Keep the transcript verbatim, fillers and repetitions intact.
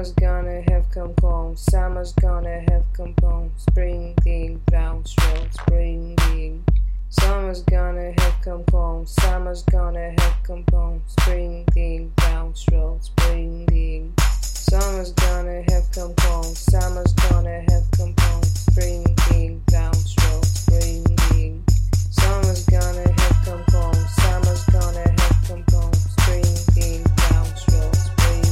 Summer's gonna have come home. Summer's gonna have come home. Springing brown stroll, springing. Summer's gonna have come home. Summer's gonna have come home. Springing brown stroll, springing.